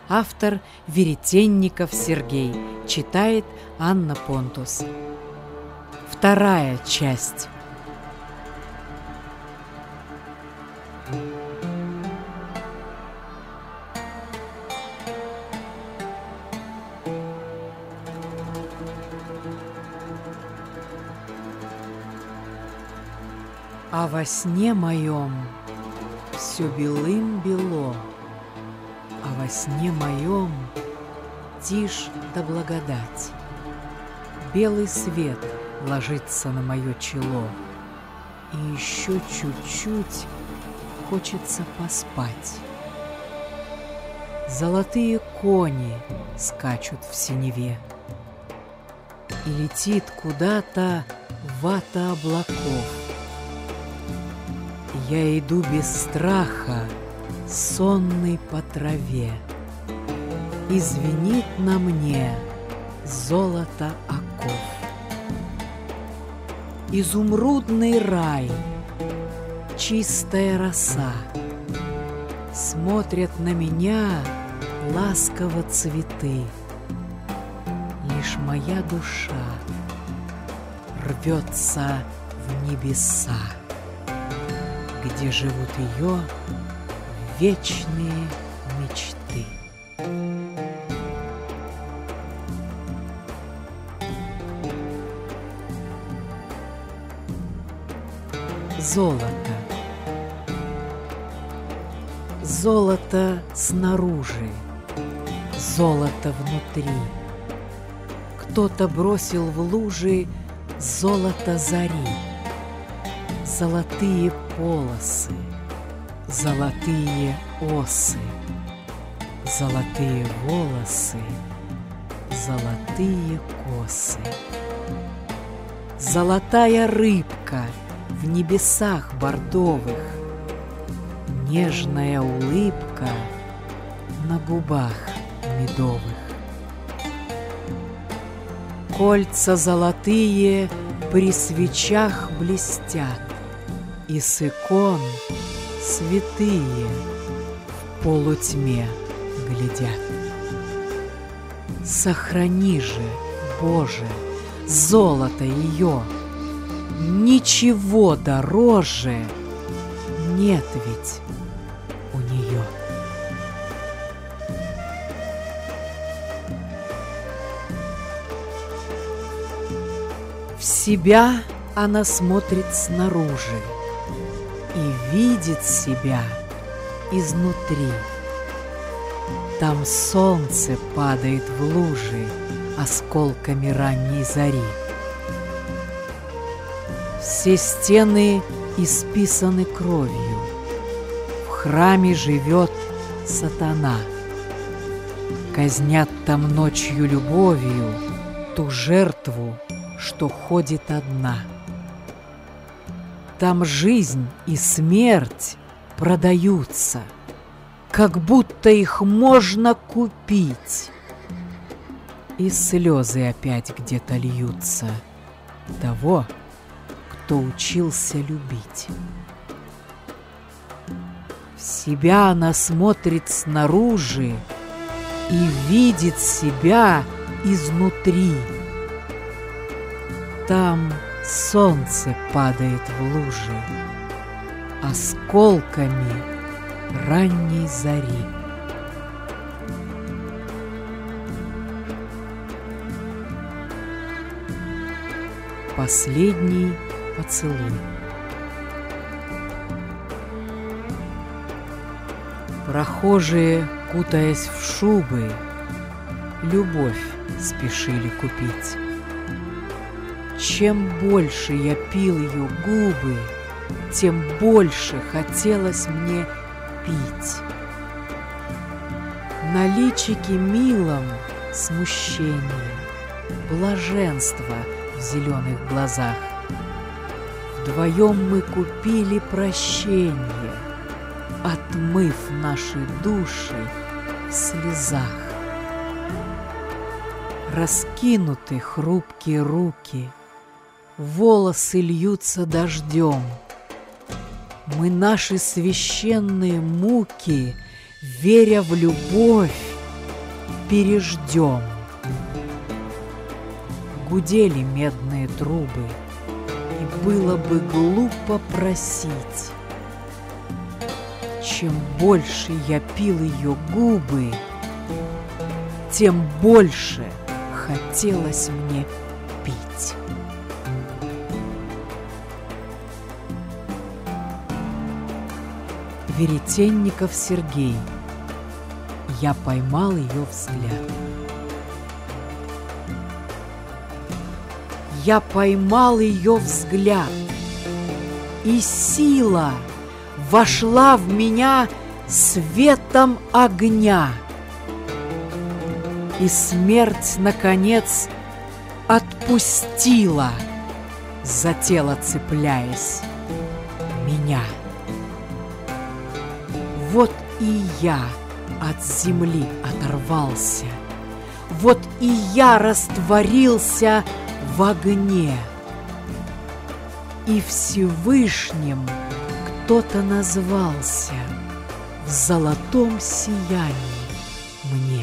Автор Веретенников Сергей. Читает Анна Понтус. Вторая часть. А во сне моем все белым-бело, а во сне моем тишь да благодать. Белый свет ложится на мое чело, и еще чуть-чуть хочется поспать. Золотые кони скачут в синеве, и летит куда-то вата облаков. Я иду без страха, сонный по траве, и звенит на мне золото оков. Изумрудный рай, чистая роса, смотрят на меня ласково цветы. Лишь моя душа рвется в небеса, где живут ее вечные мечты. Золото. Золото снаружи, золото внутри. Кто-то бросил в лужи золото зари. Золотые полосы, золотые осы, золотые волосы, золотые косы. Золотая рыбка в небесах бордовых, нежная улыбка на губах медовых. Кольца золотые при свечах блестят, и с икон святые в полутьме глядят. Сохрани же, Боже, золото ее, ничего дороже нет ведь у нее. В себя она смотрит снаружи и видит себя изнутри. Там солнце падает в лужи осколками ранней зари. Все стены исписаны кровью, в храме живет сатана. Казнят там ночью любовью ту жертву, что ходит одна. Там жизнь и смерть продаются, как будто их можно купить. И слезы опять где-то льются того, кто учился любить. В себя она смотрит снаружи и видит себя изнутри. Там солнце падает в лужи осколками ранней зари. Последний поцелуй. Прохожие, кутаясь в шубы, любовь спешили купить. Чем больше я пил ее губы, тем больше хотелось мне пить. На личике милом смущение, блаженство в зеленых глазах. Вдвоем мы купили прощение, отмыв наши души в слезах. Раскинуты хрупкие руки, волосы льются дождем. Мы наши священные муки, веря в любовь, переждем. Гудели медные трубы, и было бы глупо просить. Чем больше я пил ее губы, тем больше хотелось мне пить. Веретенников Сергей. Я поймал ее взгляд. Я поймал ее взгляд, и сила вошла в меня светом огня. И смерть, наконец, отпустила, за тело цепляясь, меня. Вот и я от земли оторвался, вот и я растворился в огне. И Всевышним кто-то назвался в золотом сиянии мне.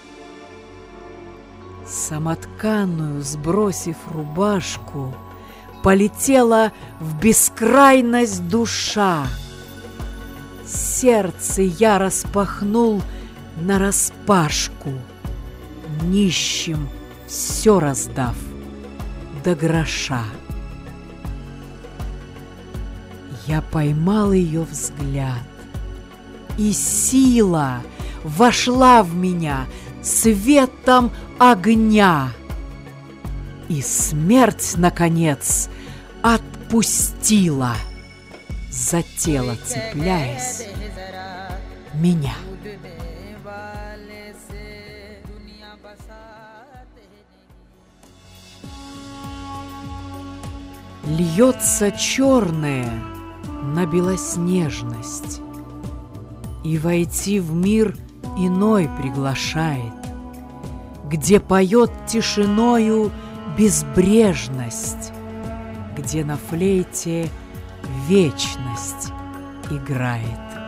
Самотканную сбросив рубашку, полетела в бескрайность душа. Сердце я распахнул нараспашку, нищим все раздав до гроша. Я поймал ее взгляд, и сила вошла в меня светом огня. И смерть, наконец, отпустила, за тело цепляясь, меня. Льется черное на белоснежность, и войти в мир иной приглашает, где поет тишиною безбрежность, где на флейте вечность играет.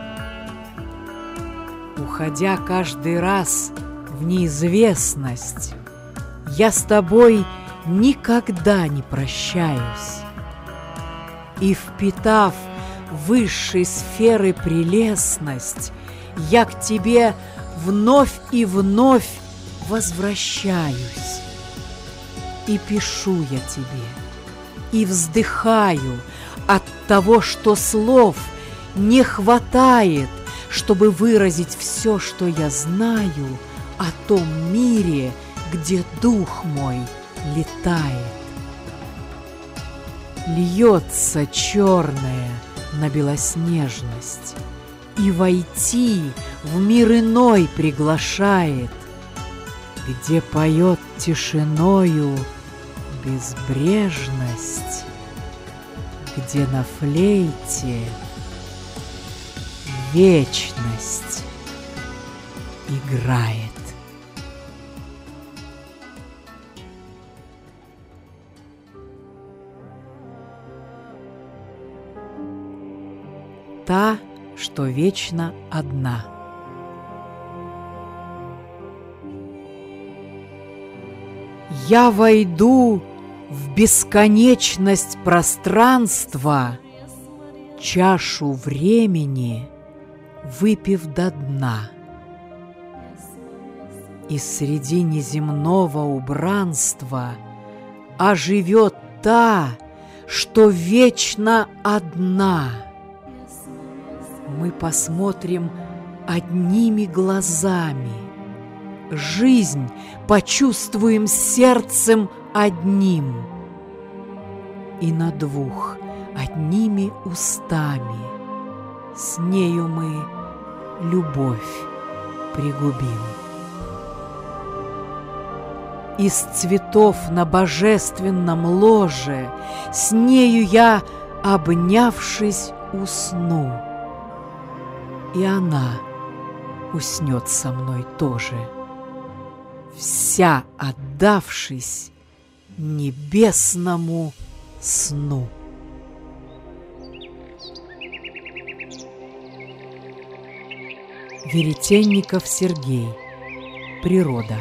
Уходя каждый раз в неизвестность, я с тобой никогда не прощаюсь. И впитав высшей сферы прелестность, я к тебе вновь и вновь возвращаюсь. И пишу я тебе, и вздыхаю от того, что слов не хватает, чтобы выразить все, что я знаю о том мире, где дух мой летает. Льется черное на белоснежность, и войти в мир иной приглашает, где поет тишиною безбрежность, где на флейте вечность играет. Та, что вечно одна. Я войду в бесконечность пространства, чашу времени выпив до дна. И среди неземного убранства оживет та, что вечно одна. Мы посмотрим одними глазами, жизнь почувствуем сердцем одним, и на двух одними устами с нею мы любовь пригубим. Из цветов на божественном ложе с нею я, обнявшись, усну, и она уснет со мной тоже, вся отдавшись небесному сну. Веретенников Сергей. природа.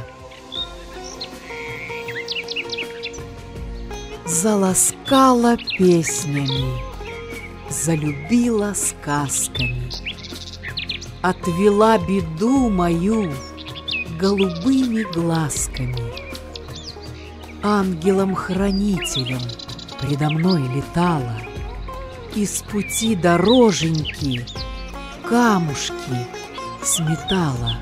Заласкала песнями, залюбила сказками, отвела беду мою голубыми глазками. Ангелом-хранителем предо мной летала, из пути дороженьки камушки сметала.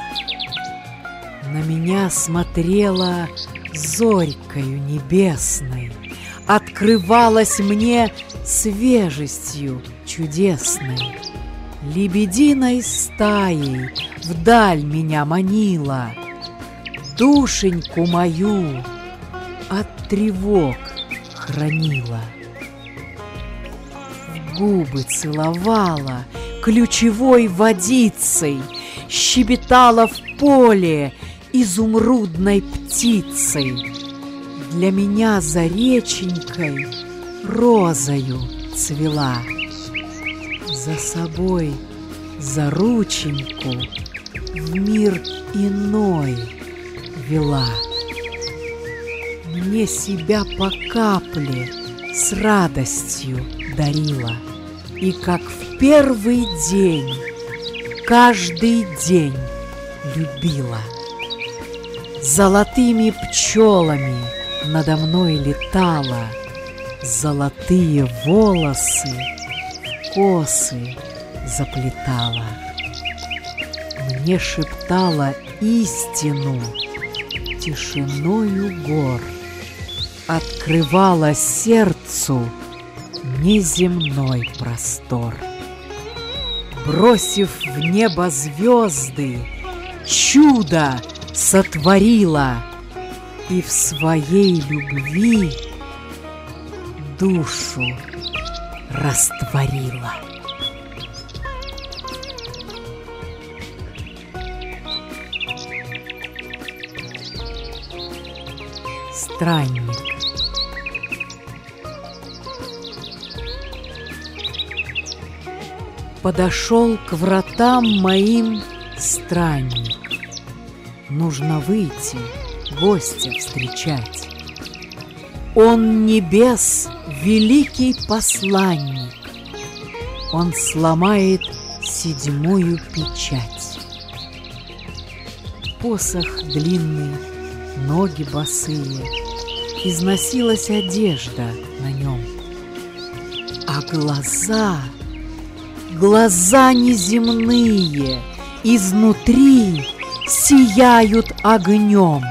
На меня смотрела зорькою небесной, открывалась мне свежестью чудесной. Лебединой стаей вдаль меня манила, душеньку мою от тревог хранила. В губы целовала ключевой водицей, щебетала в поле изумрудной птицей. Для меня за реченькой розою цвела, за собой за рученьку в мир иной вела. Мне себя по капле с радостью дарила, и как в первый день каждый день любила. Золотыми пчелами надо мной летала, золотые волосы в косы заплетала. Мне шептала истину тишиною гор, открывала сердцу неземной простор. Бросив в небо звезды, чудо сотворила и в своей любви душу растворила. Странник. Подошел к вратам моим странник. Нужно выйти, гостя встречать. Он небес великий посланник. Он сломает седьмую печать. Посох длинный, ноги босые, износилась одежда на нем. А глаза неземные, изнутри сияют огнем.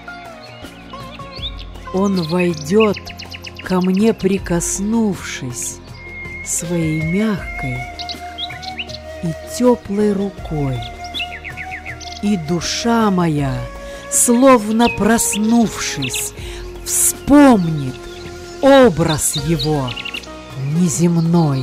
Он войдет, ко мне прикоснувшись своей мягкой и теплой рукой, и душа моя, словно проснувшись, вспомнит образ его неземной.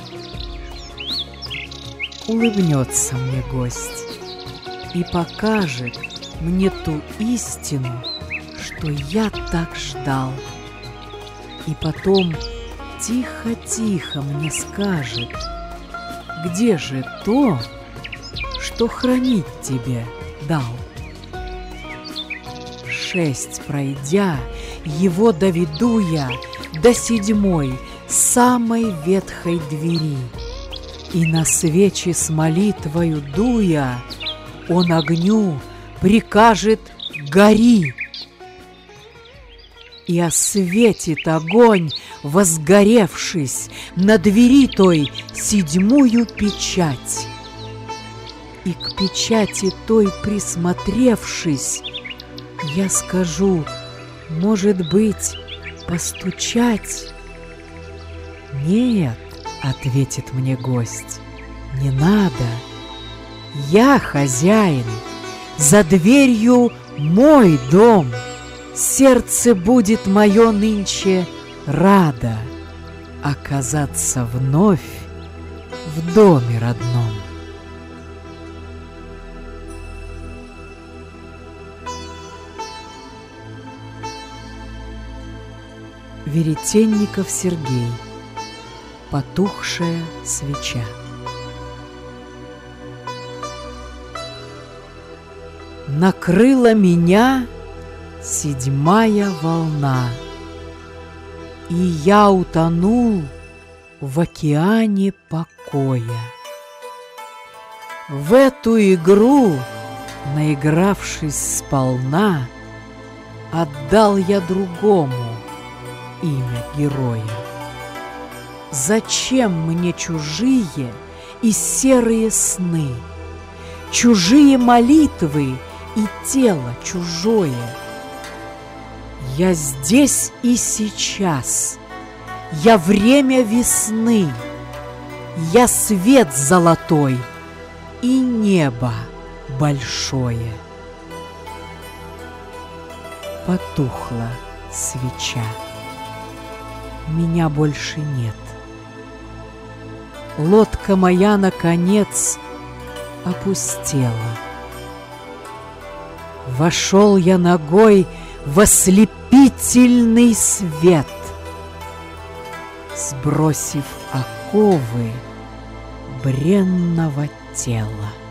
Улыбнется мне гость и покажет мне ту истину, что я так ждал. И потом тихо-тихо мне скажет, где же то, что хранить тебе дал. 6 пройдя, его доведу я до 7 самой ветхой двери, и на свечи с молитвою дуя, он огню прикажет: гори! И осветит огонь, возгоревшись, на двери той 7 печать. И к печати той присмотревшись, я скажу: может быть, постучать? Нет, ответит мне гость, не надо. Я хозяин, за дверью мой дом. Сердце будет мое нынче радо оказаться вновь в доме родном. Веретенников Сергей. Потухшая свеча. Накрыла меня 7-я волна, и я утонул в океане покоя. В эту игру, наигравшись сполна, отдал я другому имя героя. Зачем мне чужие и серые сны, чужие молитвы и тело чужое? Я здесь и сейчас, я время весны, я свет золотой и небо большое. Потухла свеча, меня больше нет. Лодка моя, наконец, опустела. Вошел я ногой в ослепительный свет, сбросив оковы бренного тела.